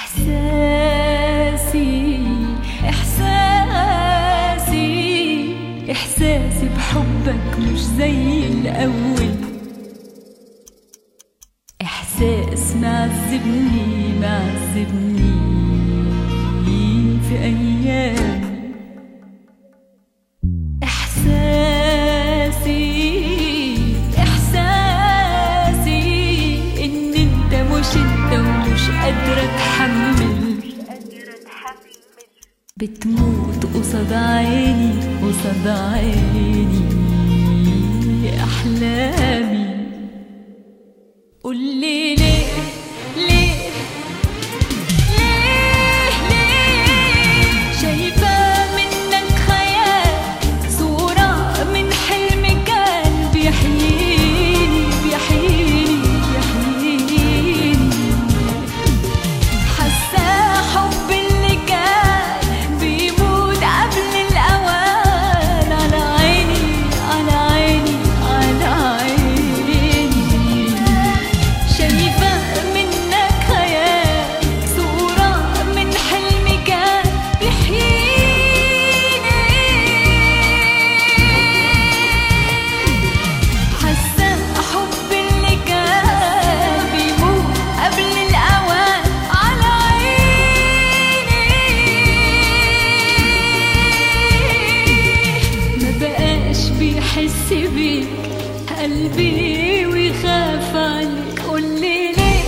إحساسي بحبك مش زي الأول. إحساس معذبني في أيام. إحساسي إن أنت مش أنت ومش قادرة أتحمل. بتموت قصاد عيني أحلامي. قولي ليه شايفة منك خيال، صورة من حلم كان بيحييني. حاسة حب اللي كان بيموت قبل الأوان. على عيني شايفة منك خيال، صورة من حلم كان بيحييني. حاسة حب اللي كان بيموت قبل الأوان. على عيني ما بقاش بيحس بيك قلبي ويخاف عليك. قولي ليه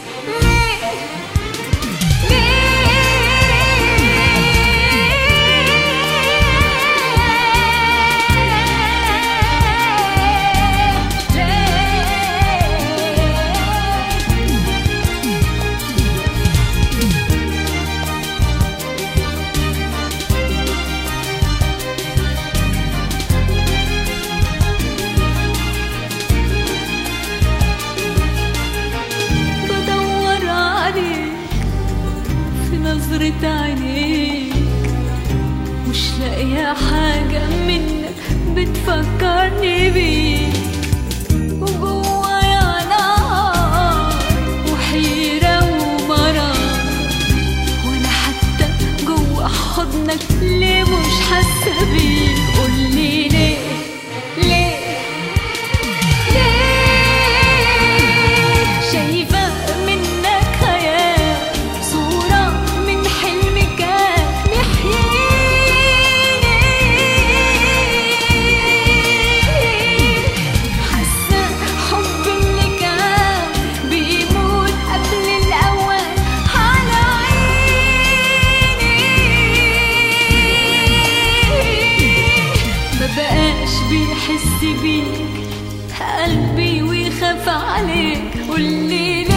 بدور عليك في نظرة عينيك، مش لاقية حاجة منك بتفكرني بيك. وجوايا نار وحيرة ومرار، وانا حتى جوا حضنك ليه مش حاسة بيك. قولي ليه شايفة منك خيال، صورة من حلم كان بيحييني. حاسة حب اللي كان بيموت قبل الأوان. على عيني مبقاش بيحس بيك قلبي ويخاف عليك. قولي